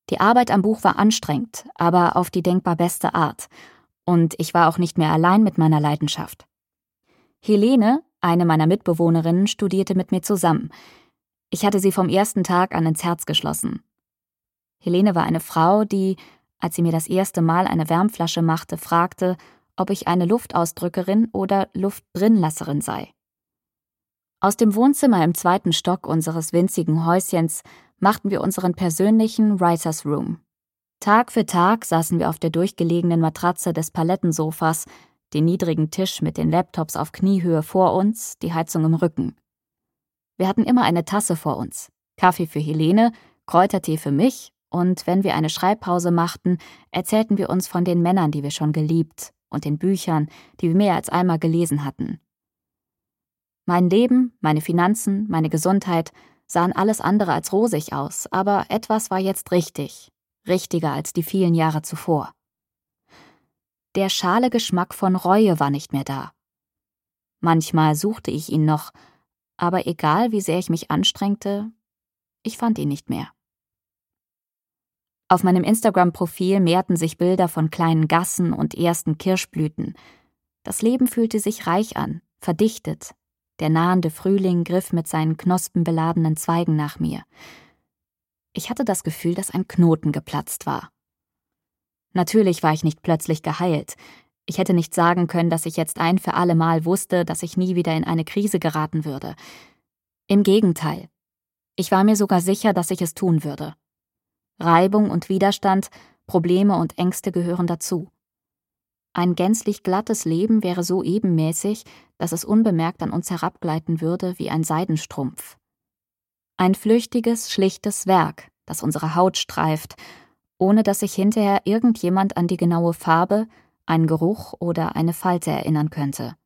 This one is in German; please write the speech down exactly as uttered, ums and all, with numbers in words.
Die Arbeit am Buch war anstrengend, aber auf die denkbar beste Art. Und ich war auch nicht mehr allein mit meiner Leidenschaft. Helene, eine meiner Mitbewohnerinnen, studierte mit mir zusammen. Ich hatte sie vom ersten Tag an ins Herz geschlossen. Helene war eine Frau, die, als sie mir das erste Mal eine Wärmflasche machte, fragte, ob ich eine Luftausdrückerin oder Luftdrinlasserin sei. Aus dem Wohnzimmer im zweiten Stock unseres winzigen Häuschens machten wir unseren persönlichen Writers Room. Tag für Tag saßen wir auf der durchgelegenen Matratze des Palettensofas, den niedrigen Tisch mit den Laptops auf Kniehöhe vor uns, die Heizung im Rücken. Wir hatten immer eine Tasse vor uns, Kaffee für Helene, Kräutertee für mich, und wenn wir eine Schreibpause machten, erzählten wir uns von den Männern, die wir schon geliebt, und den Büchern, die wir mehr als einmal gelesen hatten. Mein Leben, meine Finanzen, meine Gesundheit sahen alles andere als rosig aus, aber etwas war jetzt richtig, richtiger als die vielen Jahre zuvor. Der schale Geschmack von Reue war nicht mehr da. Manchmal suchte ich ihn noch, aber egal wie sehr ich mich anstrengte, ich fand ihn nicht mehr. Auf meinem Instagram-Profil mehrten sich Bilder von kleinen Gassen und ersten Kirschblüten. Das Leben fühlte sich reich an, verdichtet. Der nahende Frühling griff mit seinen knospenbeladenen Zweigen nach mir. Ich hatte das Gefühl, dass ein Knoten geplatzt war. Natürlich war ich nicht plötzlich geheilt. Ich hätte nicht sagen können, dass ich jetzt ein für alle Mal wusste, dass ich nie wieder in eine Krise geraten würde. Im Gegenteil. Ich war mir sogar sicher, dass ich es tun würde. Reibung und Widerstand, Probleme und Ängste gehören dazu. Ein gänzlich glattes Leben wäre so ebenmäßig, dass es unbemerkt an uns herabgleiten würde wie ein Seidenstrumpf. Ein flüchtiges, schlichtes Werk, das unsere Haut streift, ohne dass sich hinterher irgendjemand an die genaue Farbe, einen Geruch oder eine Falte erinnern könnte.